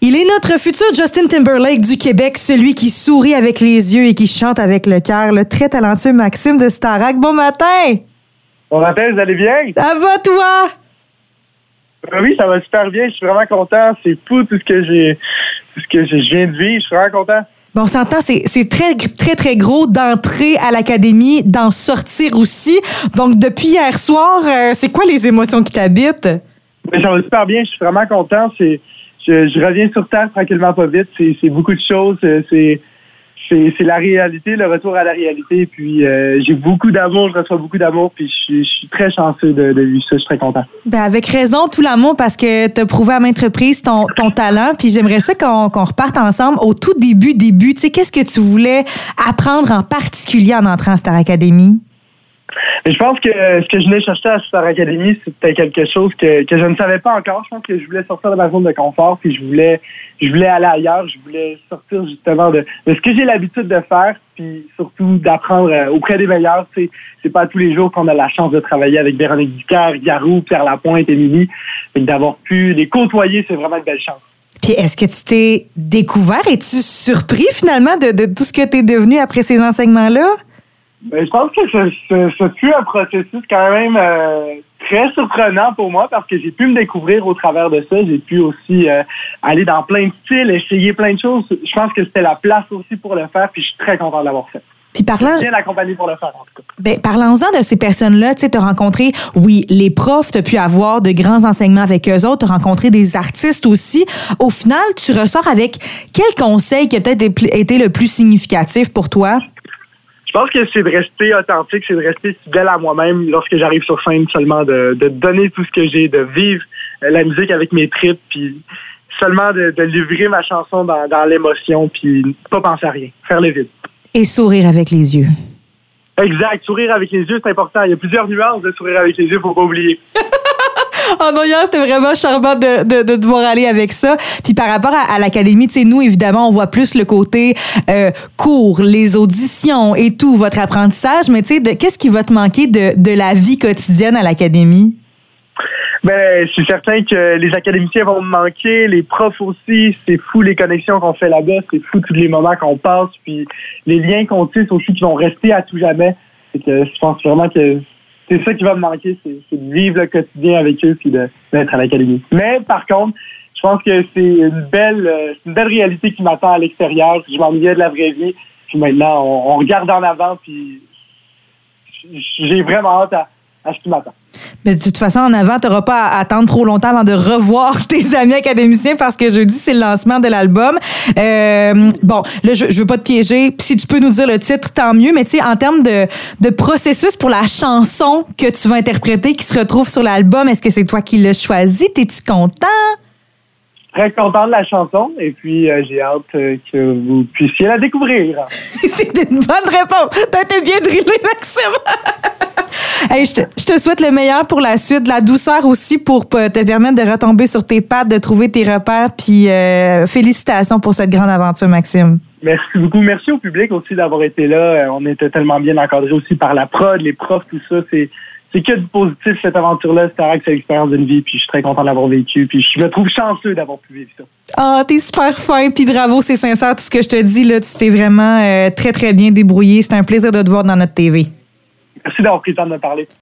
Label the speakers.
Speaker 1: Il est notre futur Justin Timberlake du Québec, celui qui sourit avec les yeux et qui chante avec le cœur, le très talentueux Maxime de Starac. Bon matin!
Speaker 2: Bon matin, vous allez bien?
Speaker 1: Ça va, toi?
Speaker 2: Oui, ça va super bien. Je suis vraiment content. C'est fou tout ce que je viens de vivre. Je suis vraiment content.
Speaker 1: Bon, on s'entend, c'est très, très, très gros d'entrer à l'académie, d'en sortir aussi. Donc, depuis hier soir, c'est quoi les émotions qui t'habitent?
Speaker 2: Mais ça va super bien. Je suis vraiment content. Je reviens sur terre tranquillement, pas vite. C'est beaucoup de choses. C'est la réalité, le retour à la réalité. Puis j'ai beaucoup d'amour, je reçois beaucoup d'amour. Puis je suis très chanceux de vivre ça. Je suis très content.
Speaker 1: Ben avec raison, tout l'amour, parce que tu as prouvé à maintes reprises ton talent. Puis j'aimerais ça qu'on reparte ensemble au tout début. Tu sais, qu'est-ce que tu voulais apprendre en particulier en entrant à Star Academy?
Speaker 2: Et je pense que ce que je venais chercher à Star Academy, c'était quelque chose que je ne savais pas encore. Je pense que je voulais sortir de ma zone de confort, puis je voulais aller ailleurs. Je voulais sortir justement de ce que j'ai l'habitude de faire, puis surtout d'apprendre auprès des meilleurs. Tu sais, c'est pas tous les jours qu'on a la chance de travailler avec Véronique Dicker, Garou, Pierre Lapointe, Émilie. Et d'avoir pu les côtoyer, c'est vraiment une belle chance.
Speaker 1: Puis est-ce que tu t'es découvert? Es-tu surpris finalement de tout ce que tu es devenu après ces enseignements-là?
Speaker 2: Ben, je pense que ce fut un processus quand même très surprenant pour moi parce que j'ai pu me découvrir au travers de ça. J'ai pu aussi aller dans plein de styles, essayer plein de choses. Je pense que c'était la place aussi pour le faire, puis je suis très content de l'avoir fait.
Speaker 1: Puis
Speaker 2: je suis bien accompagné pour le faire, en tout cas.
Speaker 1: Ben, parlons-en de ces personnes-là. Tu sais, tu as rencontré, oui, les profs, tu as pu avoir de grands enseignements avec eux autres, tu as rencontré des artistes aussi. Au final, tu ressors avec quel conseil qui a peut-être été le plus significatif pour toi?
Speaker 2: Je pense que c'est de rester authentique, c'est de rester fidèle à moi-même lorsque j'arrive sur scène, seulement de donner tout ce que j'ai, de vivre la musique avec mes tripes, puis seulement de livrer ma chanson dans l'émotion, puis pas penser à rien, faire le vide.
Speaker 1: Et sourire avec les yeux.
Speaker 2: Exact, sourire avec les yeux, c'est important. Il y a plusieurs nuances de sourire avec les yeux, faut pas oublier.
Speaker 1: Oh non, hier, c'était vraiment charmant de devoir aller avec ça. Puis par rapport à l'académie, tu sais, nous, évidemment, on voit plus le côté cours, les auditions et tout, votre apprentissage. Mais tu sais, qu'est-ce qui va te manquer de la vie quotidienne à l'académie?
Speaker 2: Ben, c'est certain que les académiciens vont me manquer, les profs aussi. C'est fou les connexions qu'on fait là-bas, c'est fou tous les moments qu'on passe, puis les liens qu'on tisse aussi qui vont rester à tout jamais. Et que je pense vraiment que c'est ça qui va me manquer, c'est de vivre le quotidien avec eux puis d'être à l'académie. Mais par contre, je pense que c'est une belle réalité qui m'attend à l'extérieur. Je m'ennuyais de la vraie vie. Puis maintenant, on regarde en avant puis j'ai vraiment hâte à ce qui m'attend.
Speaker 1: Mais de toute façon, en avant, tu n'auras pas à attendre trop longtemps avant de revoir tes amis académiciens parce que jeudi, c'est le lancement de l'album. Bon, là, je veux pas te piéger. Si tu peux nous dire le titre, tant mieux. Mais tu sais, en termes de processus pour la chanson que tu vas interpréter qui se retrouve sur l'album, est-ce que c'est toi qui l'as choisi? T'es-tu content?
Speaker 2: Très content de la chanson et puis j'ai hâte que vous puissiez la découvrir.
Speaker 1: C'est une bonne réponse. T'as été bien drillé, Maxime. Hey, je te souhaite le meilleur pour la suite, de la douceur aussi pour te permettre de retomber sur tes pattes, de trouver tes repères. Puis félicitations pour cette grande aventure, Maxime.
Speaker 2: Merci beaucoup. Merci au public aussi d'avoir été là. On était tellement bien encadrés aussi par la prod, les profs, tout ça. C'est que du positif, cette aventure-là. C'est vrai que c'est l'expérience d'une vie, puis je suis très content de l'avoir vécu, puis je me trouve chanceux d'avoir pu vivre ça.
Speaker 1: Ah, t'es super fin, puis bravo, c'est sincère. Tout ce que je te dis, là, tu t'es vraiment très, très bien débrouillé. C'est un plaisir de te voir dans notre TV.
Speaker 2: Merci d'avoir pris le temps de me parler.